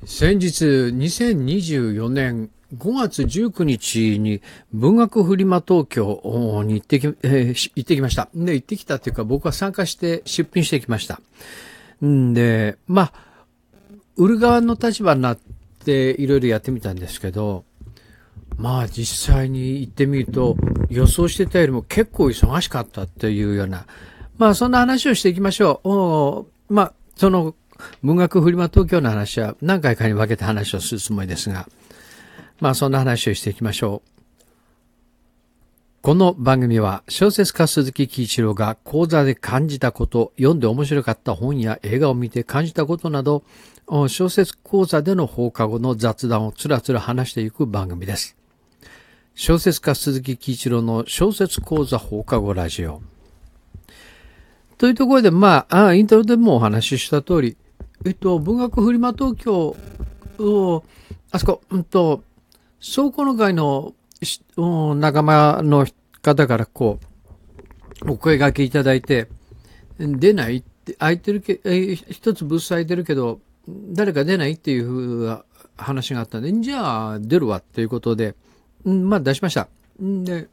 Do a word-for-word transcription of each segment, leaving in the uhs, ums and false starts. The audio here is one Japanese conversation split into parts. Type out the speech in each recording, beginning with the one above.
先日にせんにじゅうよねんごがつじゅうくにちに文学フリマ東京に行ってき、えー、行ってきました。で、行ってきたというか僕は参加して出品してきました。んで、まあ、売る側の立場になっていろいろやってみたんですけど、まあ実際に行ってみると予想してたよりも結構忙しかったっていうような、まあそんな話をしていきましょう。おまあ、その文学フリマ東京の話は何回かに分けて話をするつもりですが、まあそんな話をしていきましょう。この番組は小説家鈴木喜一郎が講座で感じたこと、読んで面白かった本や映画を見て感じたことなど、小説講座での放課後の雑談をつらつら話していく番組です。小説家鈴木喜一郎の小説講座放課後ラジオ。というところで、まあ、あイントロでもお話しした通り、えっと、文学フリマ東京を、あそこ、うんと、倉庫の会の仲間の方からこう、お声掛けいただいて、出ないって、空いてるけ、え一つブース空いてるけど、誰か出ないっていうふうな話があったんで、じゃあ出るわっていうことで、まあ出しました。で、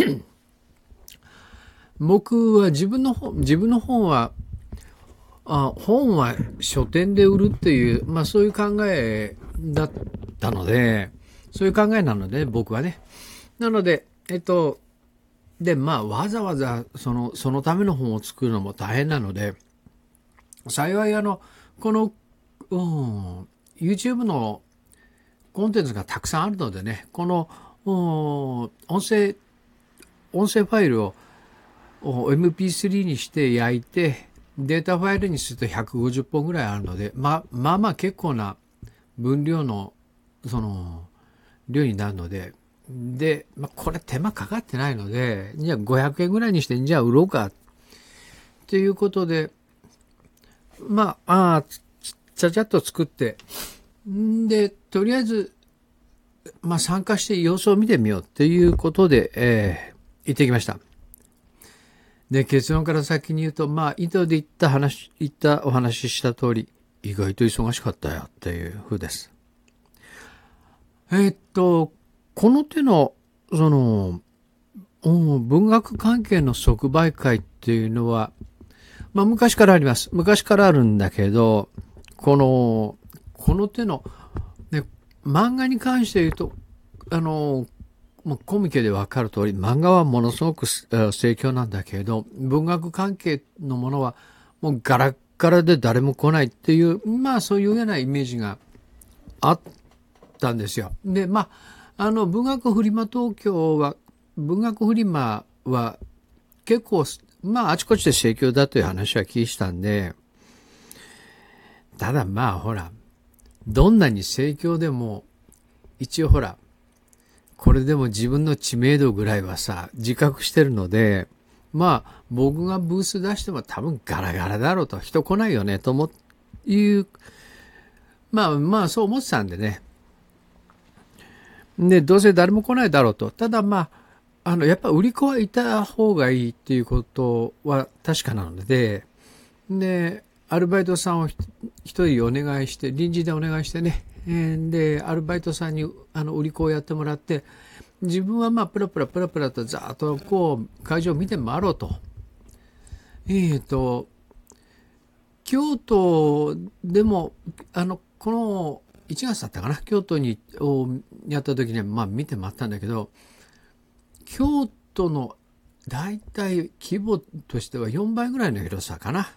僕は自分の本、自分の本は、あ本は書店で売るっていう、まあそういう考えだったので、そういう考えなので、僕はね。なので、えっと、で、まあわざわざその、そのための本を作るのも大変なので、幸いあの、この、うん、YouTube のコンテンツがたくさんあるのでね、この、うん、音声、音声ファイルを エムピースリー にして焼いて、データファイルにするとひゃくごじゅっぽんぐらいあるので、まあ、まあまあ結構な分量の、その、量になるので、で、まあ、これ手間かかってないので、じゃあごひゃくえんぐらいにして、じゃあ売ろうか、っていうことで、まあ、あちゃちゃっと作って、んで、とりあえず、まあ参加して様子を見てみようっていうことで、えー、行ってきました。で、結論から先に言うと、まあ、井戸で言った話、言ったお話しした通り、意外と忙しかったよっていう風です。えー、っと、この手の、その、文学関係の即売会っていうのは、まあ昔からあります。昔からあるんだけど、この、この手の、ね、漫画に関して言うと、あの、もうコミケでわかる通り、漫画はものすごく盛況なんだけれど、文学関係のものはもうガラッガラで誰も来ないっていう、まあそういうようなイメージがあったんですよ。で、まあ、あの、文学フリマ東京は、文学フリマは結構、まああちこちで盛況だという話は聞いたんで、ただまあほら、どんなに盛況でも、一応ほら、これでも自分の知名度ぐらいはさ、自覚してるので、まあ、僕がブース出しても多分ガラガラだろうと、人来ないよね、と思いう、まあまあそう思ってたんでね。で、どうせ誰も来ないだろうと。ただまあ、あの、やっぱ売り子はいた方がいいっていうことは確かなので、で、アルバイトさんを一人お願いして、臨時でお願いしてね、で、アルバイトさんにあの売り子をやってもらって、自分はまあプラプラプラプラとざーっとこう会場を見て回ろうと。えっと、京都でも、あの、このいちがつだったかな、京都にやった時にはまあ見て回ったんだけど、京都のだいたい規模としてはよんばいぐらいの広さかな。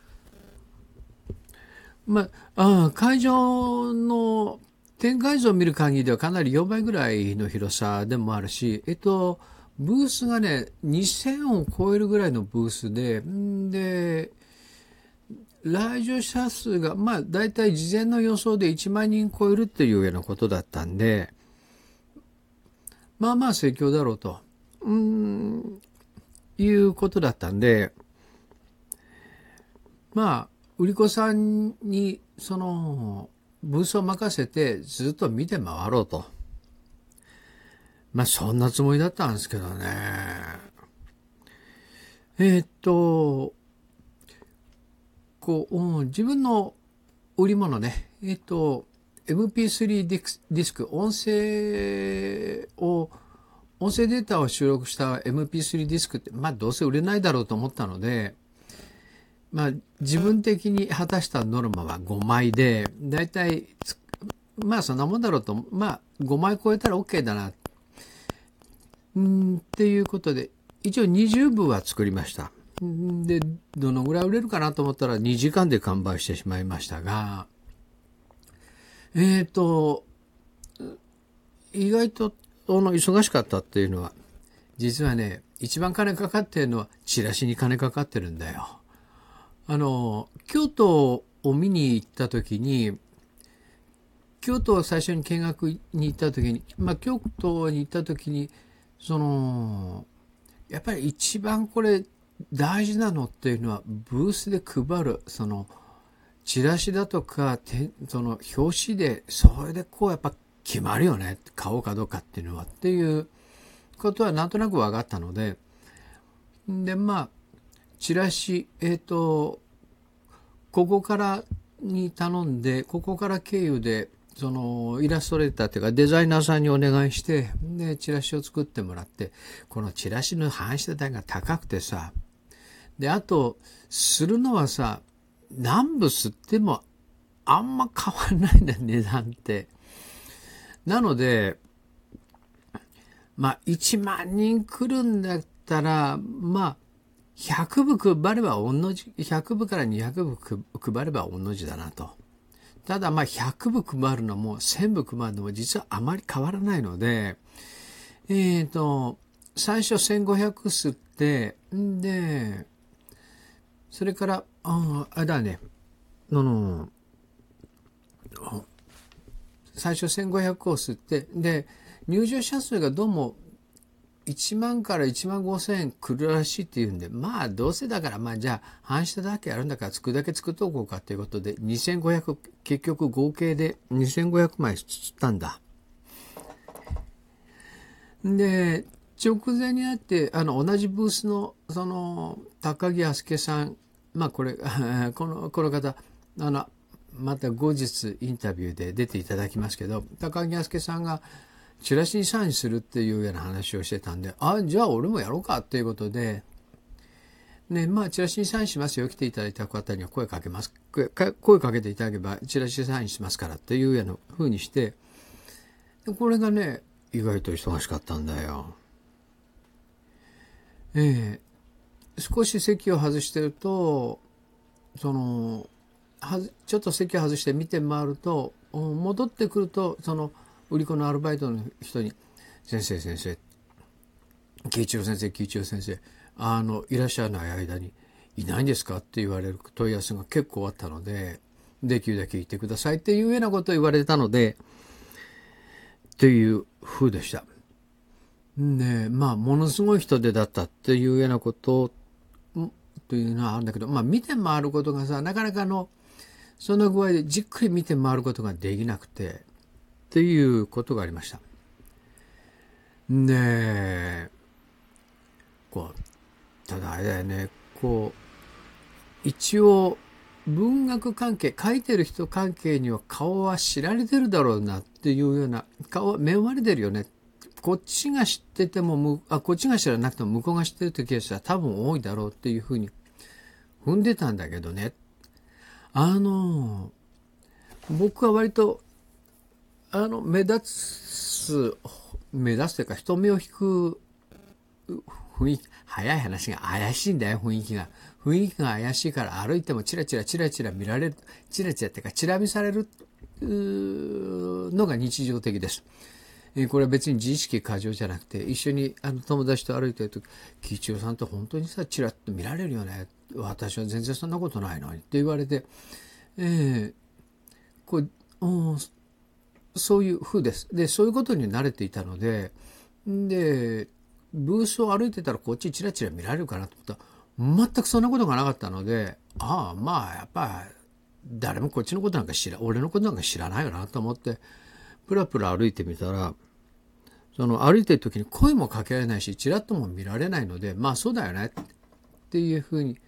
まあ、あ会場の展開図を見る限りではかなりよんばいぐらいの広さでもあるし、えっと、ブースがね、にせんを超えるぐらいのブースで、んで、来場者数が、まあ、だいたい事前の予想でいちまんにん超えるっていうようなことだったんで、まあまあ盛況だろうと、うーん、いうことだったんで、まあ、売り子さんに、その、ブースを任せてずっと見て回ろうと。まあ、そんなつもりだったんですけどね。えー、っと、こう、うん、自分の売り物ね、えー、っと、 エムピースリー ディスク、ディスク音声を、音声データを収録した エムピースリー ディスクって、まあどうせ売れないだろうと思ったので、まあ自分的に果たしたノルマはごまいで、だいたい、まあそんなもんだろうと、まあごまい超えたら OK だな、んっていうことで、一応にじゅうぶは作りました。で、どのぐらい売れるかなと思ったらにじかんで完売してしまいましたが、えっと、意外とあの忙しかったっていうのは、実はね、一番金かかってるのはチラシに金かかってるんだよ。あの、京都を見に行った時に、京都を最初に見学に行った時に、まあ京都に行った時に、その、やっぱり一番これ大事なのっていうのはブースで配る、その、チラシだとか、その表紙で、それでこうやっぱ決まるよね。買おうかどうかっていうのはっていうことはなんとなく分かったので、で、まあ、チラシ、えっと、ここからに頼んで、ここから経由で、そのイラストレーターっていうかデザイナーさんにお願いして、で、チラシを作ってもらって、このチラシの反射代が高くてさ、で、あと、するのはさ、何部吸ってもあんま変わんないんだよ、値段って。なので、まあ、いちまんにん来るんだったら、まあ、ひゃくぶ配れば同じ、ひゃくぶからにひゃくぶ配れば同じだなと。ただ、まあ、ひゃくぶ配るのもせんぶ配るのも実はあまり変わらないので、えっと、最初せんごひゃく吸って、んで、それから、ああ、あれだね、のの、最初せんごひゃくを吸って、で、入場者数がどうもいちまんからいちまんごせん来るらしいっていうんで、まあどうせだから、まあじゃあ半下だけやるんだから作るだけ作っておこうかということで、にせんごひゃく、結局合計でにせんごひゃくまい吸ったんだ。で、直前になって、あの、同じブースの、その、高木康介さん、まあこれ、この、この方、あの、また後日インタビューで出ていただきますけど、高木康介さんがチラシにサインするっていうような話をしてたんで、あ、じゃあ俺もやろうかっていうことで、ね、まあチラシにサインしますよ、来ていただいた方には声かけます。声かけていただければチラシにサインしますからっていうような風にして、これがね、意外と忙しかったんだよ。ええ、少し席を外してると、その、はちょっと席を外して見て回ると、戻ってくると、その、売り子のアルバイトの人に、先生先生、喜一郎先生、喜一郎先生、あの、いらっしゃらない間に、いないんですかって言われる問い合わせが結構あったので、できるだけ言ってくださいっていうようなことを言われたので、っていう風でした。ね、まあ、ものすごい人手だったっていうようなことというのはあるんだけど、まあ、見て回ることがさ、なかなかの、その具合でじっくり見て回ることができなくて、っていうことがありました。で、こう、ただあれだよね、こう、一応、文学関係、書いてる人関係には顔は知られてるだろうなっていうような、顔は目割れてるよね。こっちが知ってても、あ、こっちが知らなくても向こうが知ってるってケースは多分多いだろうっていうふうに踏んでたんだけどね。あの、僕は割と、あの、目立つ、目立つというか人目を引く雰囲気、早い話が怪しいんだよ、雰囲気が。雰囲気が怪しいから歩いてもチラチラチラチラ見られる、チラチラっていうかチラ見されるのが日常的です。これは別に自意識過剰じゃなくて、一緒にあの友達と歩いてるとき、喜一郎さんって本当にさ、チラッと見られるよね。私は全然そんなことないのにって言われて、えー、こう、そういう風です。で、そういうことに慣れていたので、で、ブースを歩いてたらこっちチラチラ見られるかなと思ったら、全くそんなことがなかったので、ああ、まあ、やっぱ、誰もこっちのことなんか知ら、俺のことなんか知らないよなと思って、プラプラ歩いてみたら、その歩いてる時に声もかけられないし、チラッとも見られないので、まあそうだよねっていうふうに、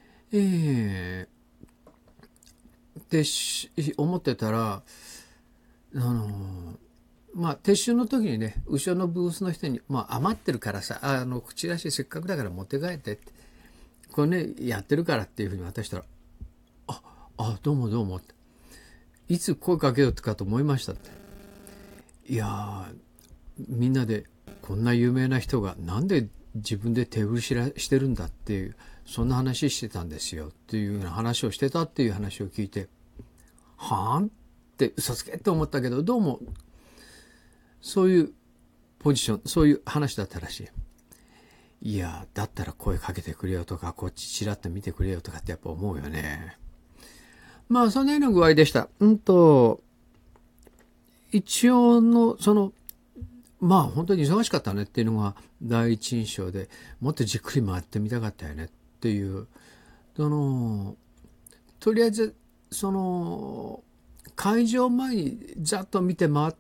えー、って思ってたら、 あのまあ、撤収の時にね、後ろのブースの人に、まあ、余ってるからさ、あの、口出しせっかくだから持って帰ってって、これね、やってるからっていうふうに渡したら、あ、あ、どうもどうもって。いつ声かけようかと思いましたって。いやー、みんなで、こんな有名な人がなんで自分で手売りしらしてるんだっていう、そんな話してたんですよっていうような話をしてたっていう話を聞いて、はぁって嘘つけって思ったけど、どうも、そういうポジション、そういう話だったらしい。いや、だったら声かけてくれよとか、こっちちらっと見てくれよとかってやっぱ思うよね。まあ、そのような具合でした。うんと、一応の、その、まあ本当に忙しかったねっていうのが第一印象で、もっとじっくり回ってみたかったよねっていう、その、とりあえず、その、会場前にざっと見て回って、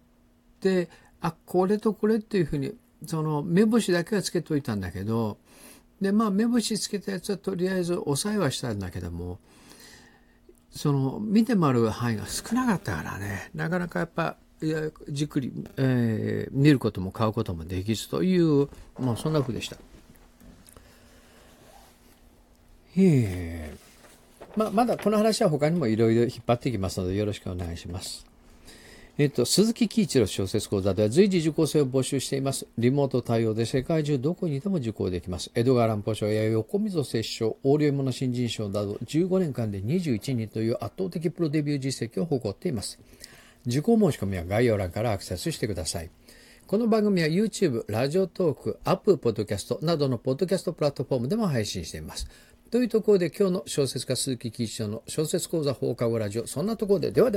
あ、これとこれっていうふうに、その目星だけはつけといたんだけど、で、まあ目星つけたやつはとりあえず抑えはしたんだけども、その見て回る範囲が少なかったからね、なかなかやっぱ、いやじっくり、えー、見ることも買うこともできずという、まあそんな風でした。へまあ、まだこの話は他にもいろいろ引っ張っていきますのでよろしくお願いします。えっと、鈴木喜一郎小説講座では随時受講生を募集しています。リモート対応で世界中どこにいても受講できます。江戸川乱歩賞や横溝摂賞、横領物新人賞などじゅうごねんかんでにじゅういちにんという圧倒的プロデビュー実績を誇っています。受講申し込みは概要欄からアクセスしてください。この番組は YouTube、ラジオトーク、Apple Podcast などのポッドキャストプラットフォームでも配信しています。というところで今日の小説家鈴木喜一郎の小説講座放課後ラジオ、そんなところでではでは